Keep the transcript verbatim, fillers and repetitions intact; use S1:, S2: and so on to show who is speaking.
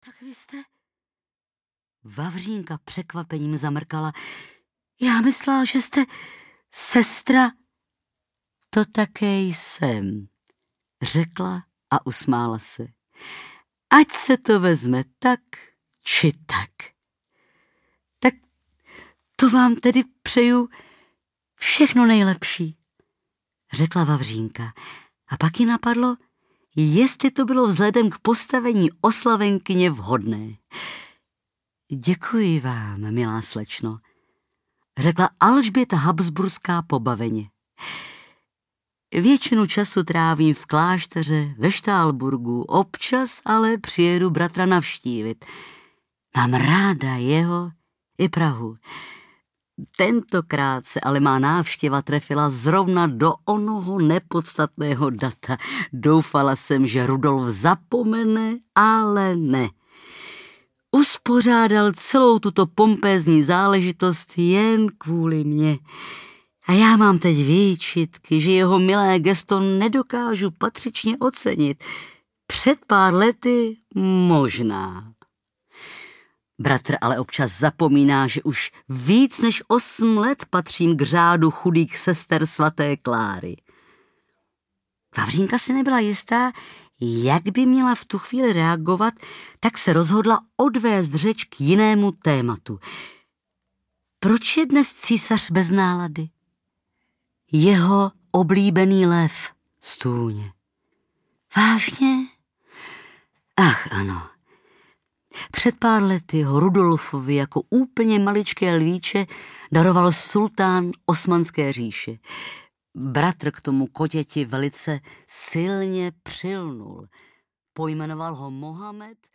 S1: Tak vy jste... Vavřínka překvapením zamrkala. Já myslela, že jste sestra. To také jsem, řekla a usmála se. Ať se to vezme tak, či tak. Tak to vám tedy přeju všechno nejlepší, řekla Vavřínka. A pak ji napadlo, jestli to bylo vzhledem k postavení oslavenkyně vhodné. Děkuji vám, milá slečno, řekla Alžběta Habsburská pobaveně. Většinu času trávím v klášteře ve Štálburgu, občas ale přijedu bratra navštívit. Mám ráda jeho i Prahu. Tentokrát se ale má návštěva trefila zrovna do onoho nepodstatného data. Doufala jsem, že Rudolf zapomene, ale ne. Uspořádal celou tuto pompézní záležitost jen kvůli mně. A já mám teď výčitky, že jeho milé gesto nedokážu patřičně ocenit. Před pár lety možná. Bratr ale občas zapomíná, že už víc než osm let patřím k řádu chudých sester svaté Kláry. Vavřínka si nebyla jistá, jak by měla v tu chvíli reagovat, tak se rozhodla odvést řeč k jinému tématu. Proč je dnes císař bez nálady? Jeho oblíbený lev, stůně. Vážně? Ach, ano. Před pár lety ho Rudolfovi jako úplně maličké lvíče daroval sultán Osmanské říše. Bratr k tomu kotěti velice silně přilnul. Pojmenoval ho Mohamed